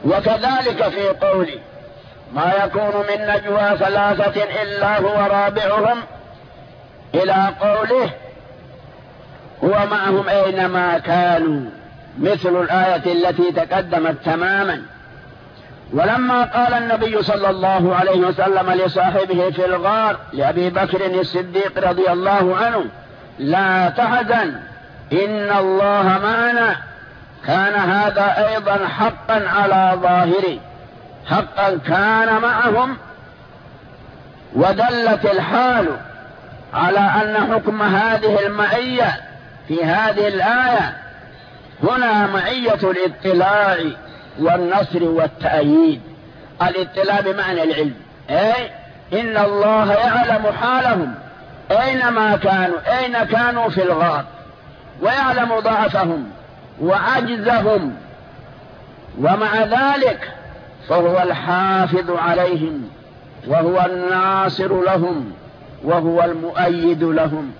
وكذلك في قوله ما يكون من نجوى ثلاثة إلا هو رابعهم إلى قوله هو معهم أينما كانوا، مثل الآية التي تقدمت تماما. ولما قال النبي صلى الله عليه وسلم لصاحبه في الغار لأبي بكر الصديق رضي الله عنه لا تحزن إن الله معنا، كان هذا أيضا حقا على ظاهره، حقا كان معهم، ودلت الحال على أن حكم هذه المعية في هذه الآية هنا معية الاطلاع والنصر والتأييد. الاطلاع بمعنى العلم، أي إن الله يعلم حالهم أينما كانوا، أين كانوا في الغار، ويعلم ضعفهم وعجزهم، ومع ذلك فهو الحافظ عليهم وهو الناصر لهم وهو المؤيد لهم.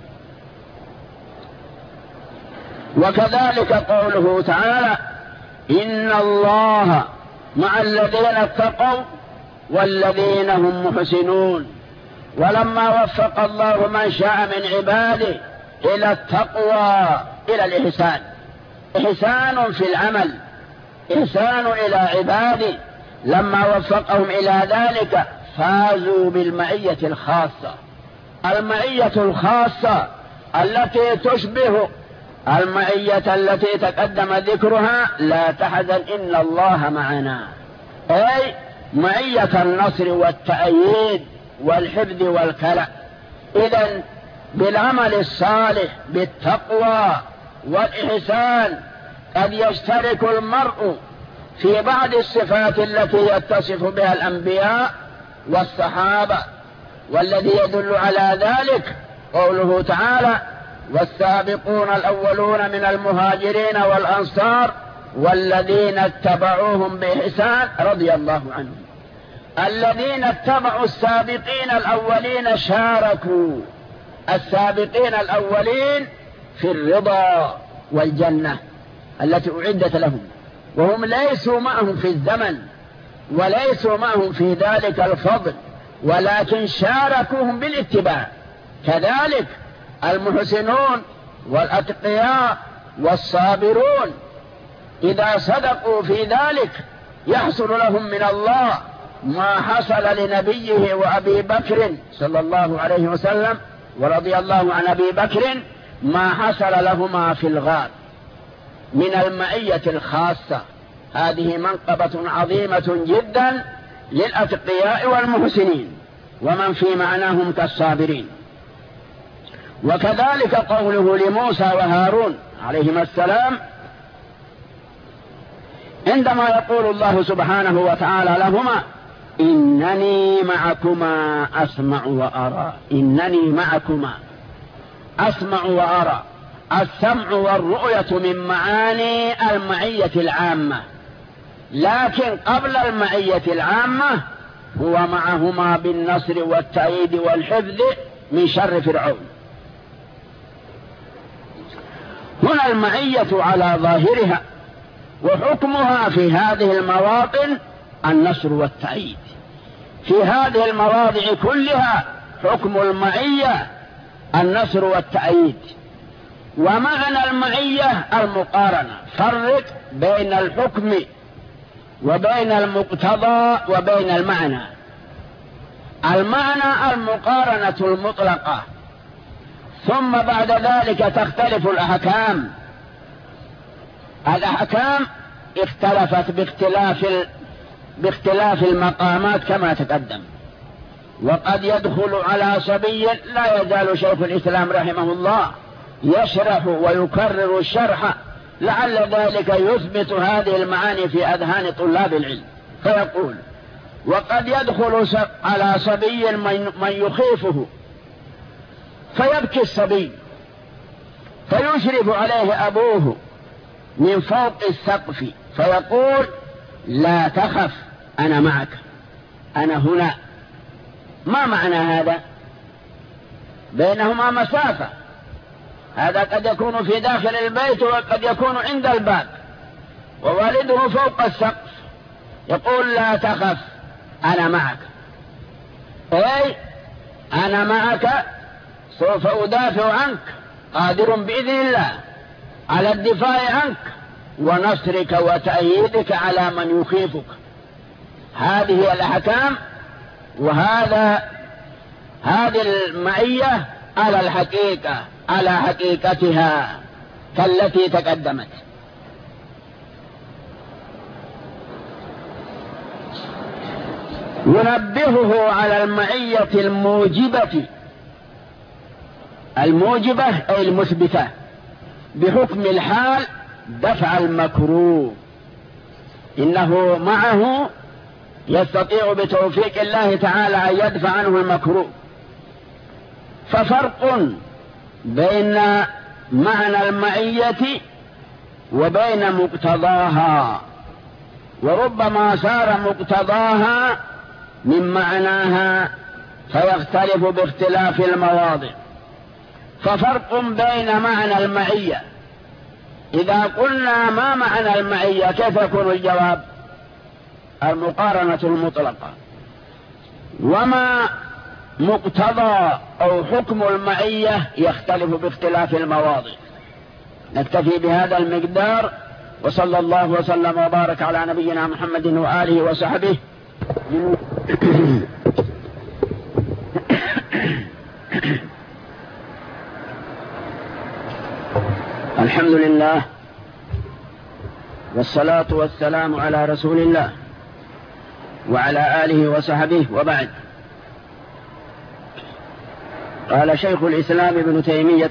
وكذلك قوله تعالى إن الله مع الذين اتقوا والذين هم محسنون. ولما وفق الله من شاء من عباده إلى التقوى إلى الإحسان، إحسان في العمل، إحسان إلى عباده، لما وفقهم إلى ذلك فازوا بالمعية الخاصة، المعية الخاصة التي تشبه المعية التي تقدم ذكرها لا تحزن إن الله معنا، أي معية النصر والتأييد والحفظ والكلأ. إذن بالعمل الصالح بالتقوى والإحسان قد يشترك المرء في بعض الصفات التي يتصف بها الأنبياء والصحابة، والذي يدل على ذلك قوله تعالى والسابقون الأولون من المهاجرين والأنصار والذين اتبعوهم بإحسان رضي الله عنهم. الذين اتبعوا السابقين الأولين شاركوا السابقين الأولين في الرضا والجنة التي أعدت لهم، وهم ليسوا معهم في الزمن وليسوا معهم في ذلك الفضل، ولكن شاركوهم بالاتباع. كذلك المحسنون والأتقياء والصابرون إذا صدقوا في ذلك يحصل لهم من الله ما حصل لنبيه وأبي بكر صلى الله عليه وسلم ورضي الله عن أبي بكر، ما حصل لهما في الغار من المعية الخاصة. هذه منقبة عظيمة جدا للأتقياء والمحسنين ومن في معناهم كالصابرين. وكذلك قوله لموسى وهارون عليهما السلام عندما يقول الله سبحانه وتعالى لهما إنني معكما أسمع وأرى، إنني معكما أسمع وأرى. السمع والرؤية من معاني المعية العامة، لكن قبل المعية العامة هو معهما بالنصر والتأييد والحفظ من شر فرعون. هنا المعية على ظاهرها، وحكمها في هذه المواطن النصر والتأييد. في هذه المواضع كلها حكم المعية النصر والتأييد. ومعنى المعية المقارنة، فرق بين الحكم وبين المقتضى وبين المعنى. المعنى المقارنة المطلقة، ثم بعد ذلك تختلف الأحكام. الأحكام اختلفت باختلاف المقامات كما تقدم. وقد يدخل على صبي، لا يزال شيخ الإسلام رحمه الله يشرح ويكرر الشرح لعل ذلك يثبت هذه المعاني في أذهان طلاب العلم، فيقول وقد يدخل على صبي من يخيفه فيبكي الصبي فيشرف عليه أبوه من فوق السقف فيقول لا تخف أنا معك، أنا هنا. ما معنى هذا؟ بينهما مسافة، هذا قد يكون في داخل البيت وقد يكون عند الباب، ووالده فوق السقف يقول لا تخف أنا معك، أي أنا معك سوف أدافع عنك، قادر بإذن الله على الدفاع عنك ونصرك وتأييدك على من يخيفك. هذه الأحكام هذه المعية على الحقيقة، على حقيقتها كالتي تقدمت. ينبهه على المعية الموجبة أي المثبتة بحكم الحال دفع المكروه، إنه معه يستطيع بتوفيق الله تعالى أن يدفع عنه المكروه. ففرق بين معنى المعية وبين مقتضاها، وربما صار مقتضاها من معناها فيختلف باختلاف المواضع. ففرق بين معنى المعية، إذا قلنا ما معنى المعية كيف يكون الجواب؟ المقارنة المطلقة. وما مقتضى أو حكم المعية يختلف باختلاف المواضع. نكتفي بهذا المقدار، وصلى الله وسلم وبارك على نبينا محمد وآله وصحبه. الحمد لله والصلاة والسلام على رسول الله وعلى آله وصحبه، وبعد. قال شيخ الإسلام ابن تيمية